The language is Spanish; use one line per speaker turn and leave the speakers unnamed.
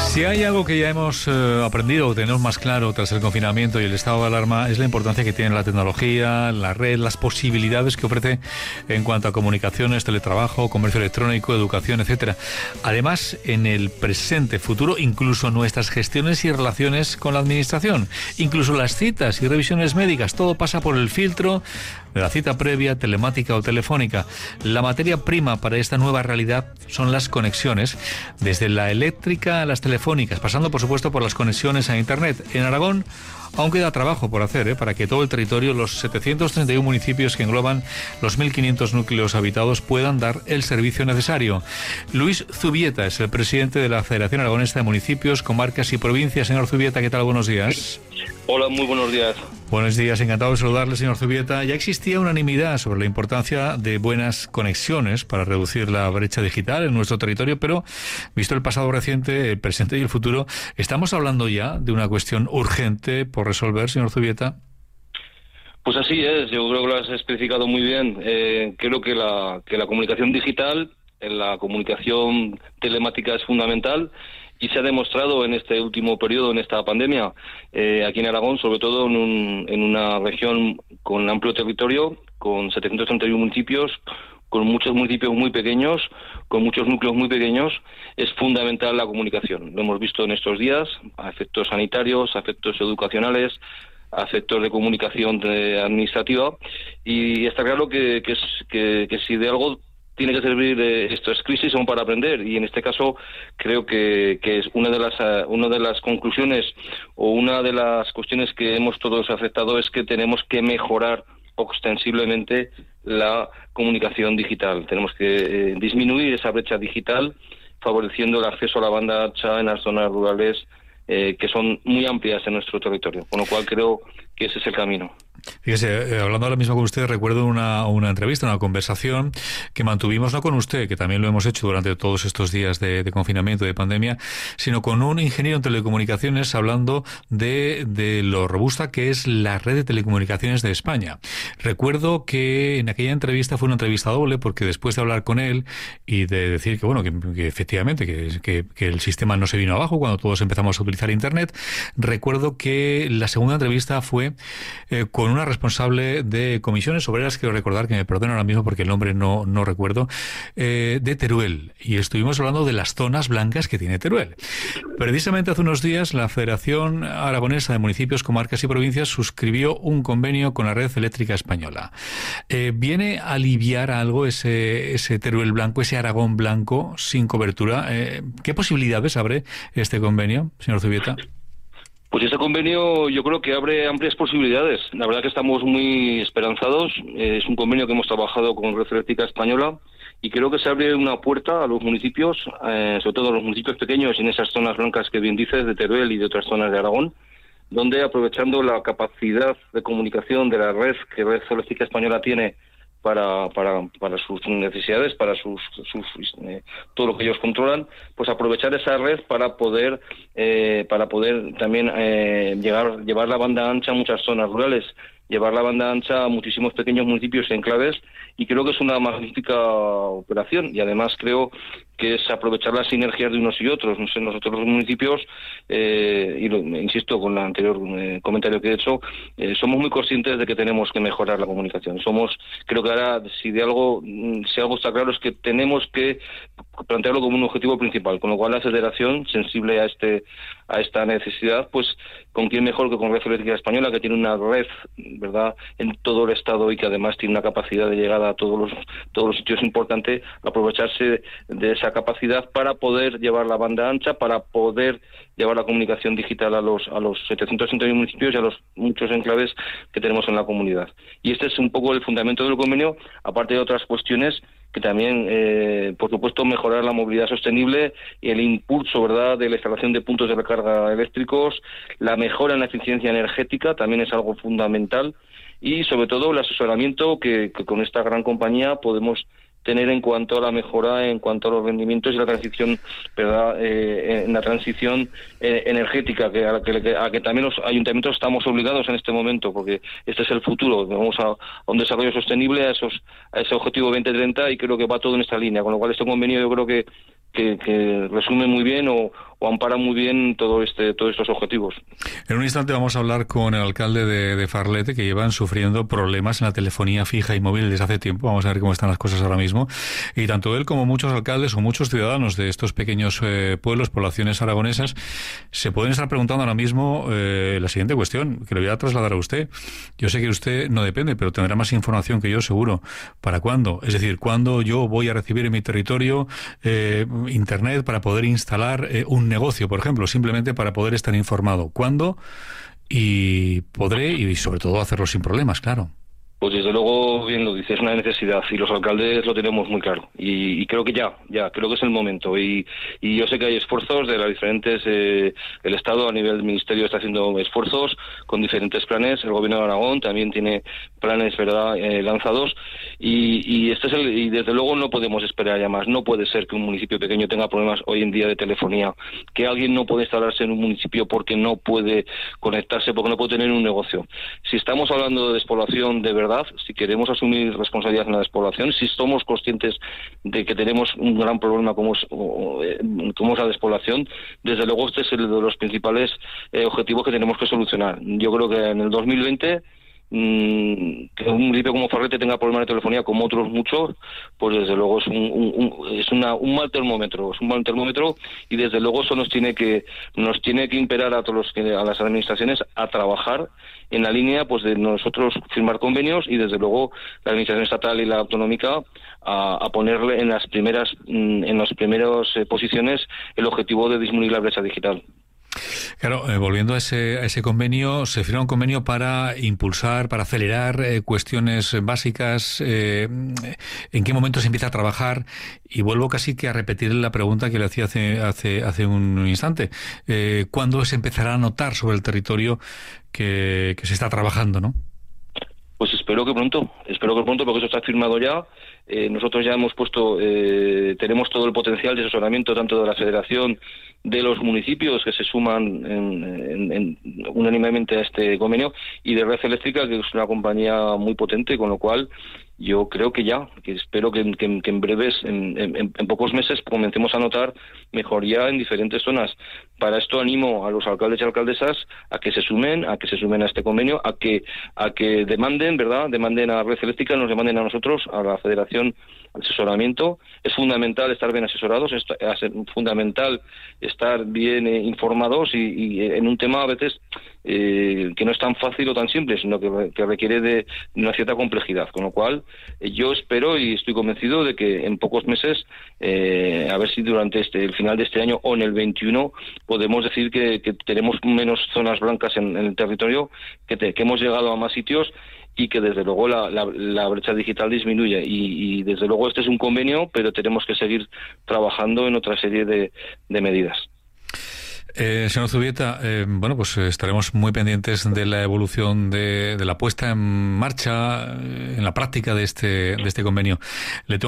Si hay algo que ya hemos aprendido o tenemos más claro tras el confinamiento y el estado de alarma, es la importancia que tiene la tecnología, la red, las posibilidades que ofrece en cuanto a comunicaciones, teletrabajo, comercio electrónico, educación, etcétera. Además, en el presente, futuro, incluso nuestras gestiones y relaciones con la administración, incluso las citas y revisiones médicas, todo pasa por el filtro de la cita previa, telemática o telefónica. La materia prima para esta nueva realidad son las conexiones, desde la eléctrica a las telefónicas, pasando por supuesto por las conexiones a Internet. En Aragón aún queda trabajo por hacer, para que todo el territorio, los 731 municipios que engloban los 1.500 núcleos habitados, puedan dar el servicio necesario. Luis Zubieta es el presidente de la Federación Aragonesa de Municipios, Comarcas y Provincias. Señor Zubieta, ¿qué tal? Buenos días.
Hola, muy buenos días.
Buenos días, encantado de saludarle, señor Zubieta. Ya existía unanimidad sobre la importancia de buenas conexiones para reducir la brecha digital en nuestro territorio, pero visto el pasado reciente, el presente y el futuro, ¿estamos hablando ya de una cuestión urgente por resolver, señor Zubieta?
Pues así es, yo creo que lo has especificado muy bien. Creo que la comunicación digital, la comunicación telemática es fundamental. Y se ha demostrado en este último periodo, en esta pandemia, aquí en Aragón, sobre todo en una región con amplio territorio, con 731 municipios, con muchos municipios muy pequeños, con muchos núcleos muy pequeños, es fundamental la comunicación. Lo hemos visto en estos días, a efectos sanitarios, a efectos educacionales, a efectos de comunicación administrativa, y está claro que si de algo tiene que servir estas crisis son para aprender, y en este caso creo que es una de las conclusiones o una de las cuestiones que hemos todos aceptado es que tenemos que mejorar ostensiblemente la comunicación digital. Tenemos que disminuir esa brecha digital, favoreciendo el acceso a la banda ancha en las zonas rurales que son muy amplias en nuestro territorio, con lo cual creo que ese es el camino.
Fíjese, hablando ahora mismo con usted, recuerdo una entrevista, una conversación que mantuvimos, no con usted, que también lo hemos hecho durante todos estos días de confinamiento, de pandemia, sino con un ingeniero en telecomunicaciones hablando de lo robusta que es la red de telecomunicaciones de España. Recuerdo que en aquella entrevista fue una entrevista doble, porque después de hablar con él y de decir que bueno, que efectivamente que el sistema no se vino abajo cuando todos empezamos a utilizar Internet, recuerdo que la segunda entrevista fue con una responsable de comisiones obreras, quiero recordar, que me perdonen ahora mismo porque el nombre no recuerdo, de Teruel, y estuvimos hablando de las zonas blancas que tiene Teruel. Precisamente hace unos días la Federación Aragonesa de Municipios, Comarcas y Provincias suscribió un convenio con la Red Eléctrica Española. ¿Viene a aliviar algo ese Teruel blanco, ese Aragón blanco sin cobertura? ¿Qué posibilidades abre este convenio, señor Zubieta?
Pues este convenio yo creo que abre amplias posibilidades. La verdad que estamos muy esperanzados. Es un convenio que hemos trabajado con Red Eléctrica Española y creo que se abre una puerta a los municipios, sobre todo a los municipios pequeños y en esas zonas blancas que bien dices, de Teruel y de otras zonas de Aragón, donde aprovechando la capacidad de comunicación de la red que Red Eléctrica Española tiene para sus necesidades, para todo lo que ellos controlan, pues aprovechar esa red para poder también llevar la banda ancha a muchas zonas rurales, llevar la banda ancha a muchísimos pequeños municipios y enclaves, y creo que es una magnífica operación, y además creo que es aprovechar las sinergias de unos y otros. No sé, nosotros los municipios, insisto con el anterior comentario que he hecho, somos muy conscientes de que tenemos que mejorar la comunicación. Creo que ahora, si algo está claro, es que tenemos que plantearlo como un objetivo principal, con lo cual la Federación, sensible a esta necesidad, pues con quién mejor que con Red Eléctrica Española, que tiene una red, ¿verdad?, en todo el Estado y que además tiene una capacidad de llegada a todos los sitios importantes, aprovecharse de esa capacidad para poder llevar la banda ancha, para poder llevar la comunicación digital a los 761 municipios y a los muchos enclaves que tenemos en la comunidad. Y este es un poco el fundamento del convenio, aparte de otras cuestiones que también, por supuesto, mejorar la movilidad sostenible y el impulso, ¿verdad?, de la instalación de puntos de recarga eléctricos, la mejora en la eficiencia energética también es algo fundamental, y sobre todo el asesoramiento que con esta gran compañía podemos tener en cuanto a la mejora, en cuanto a los rendimientos y la transición, ¿verdad?, en la transición energética, a que también los ayuntamientos estamos obligados en este momento, porque este es el futuro. Vamos a un desarrollo sostenible, a ese objetivo 2030, y creo que va todo en esta línea, con lo cual este convenio yo creo que resume muy bien o o ampara muy bien todos estos objetivos.
En un instante vamos a hablar con el alcalde de Farlete, que llevan sufriendo problemas en la telefonía fija y móvil desde hace tiempo. Vamos a ver cómo están las cosas ahora mismo. Y tanto él como muchos alcaldes o muchos ciudadanos de estos pequeños pueblos, poblaciones aragonesas, se pueden estar preguntando ahora mismo la siguiente cuestión, que le voy a trasladar a usted. Yo sé que usted no depende, pero tendrá más información que yo, seguro. ¿Para cuándo? Es decir, ¿cuándo yo voy a recibir en mi territorio Internet para poder instalar un negocio, por ejemplo, simplemente para poder estar informado? ¿Cuándo? Y podré, y sobre todo, hacerlo sin problemas, claro.
Pues desde luego, bien lo dices, es una necesidad y los alcaldes lo tenemos muy claro y creo que ya creo que es el momento y yo sé que hay esfuerzos de las diferentes, el Estado a nivel del Ministerio está haciendo esfuerzos con diferentes planes, el Gobierno de Aragón también tiene planes, ¿verdad?, lanzados y y desde luego no podemos esperar ya más. No puede ser que un municipio pequeño tenga problemas hoy en día de telefonía, que alguien no puede instalarse en un municipio porque no puede conectarse, porque no puede tener un negocio. Si estamos hablando de despoblación de verdad, si queremos asumir responsabilidad en la despoblación, si somos conscientes de que tenemos un gran problema como es la despoblación, desde luego este es el de los principales objetivos que tenemos que solucionar. Yo creo que en el 2020 que un municipio como Farlete tenga problemas de telefonía como otros muchos, pues desde luego es un mal termómetro, y desde luego eso nos tiene que imperar a las administraciones a trabajar en la línea pues de nosotros firmar convenios y desde luego la administración estatal y la autonómica a ponerle en las primeras posiciones el objetivo de disminuir la brecha digital.
Claro, volviendo a ese convenio, se firma un convenio para impulsar, para acelerar cuestiones básicas. ¿En qué momento se empieza a trabajar? Y vuelvo casi que a repetir la pregunta que le hacía hace un instante. ¿Cuándo se empezará a notar sobre el territorio que se está trabajando, no?
Pues espero que pronto, porque eso está firmado ya. Nosotros ya hemos tenemos todo el potencial de asesoramiento tanto de la Federación, de los municipios que se suman unánimemente a este convenio y de Red Eléctrica, que es una compañía muy potente, con lo cual yo creo que espero que en breves, en pocos meses, comencemos a notar mejoría en diferentes zonas. Para esto animo a los alcaldes y alcaldesas a que se sumen a este convenio, a que demanden a Red Eléctrica, nos demanden a nosotros, a la Federación, asesoramiento. Es fundamental estar bien asesorados, es fundamental estar bien informados y en un tema a veces que no es tan fácil o tan simple, sino que requiere de una cierta complejidad, con lo cual yo espero y estoy convencido de que en pocos meses, a ver si durante el final de este año o en el 21 podemos decir que tenemos menos zonas blancas en el territorio, que hemos llegado a más sitios y que desde luego la brecha digital disminuye y desde luego este es un convenio, pero tenemos que seguir trabajando en otra serie de medidas.
Señor Zubieta, pues estaremos muy pendientes de la evolución de la puesta en marcha, en la práctica de este convenio. Le tengo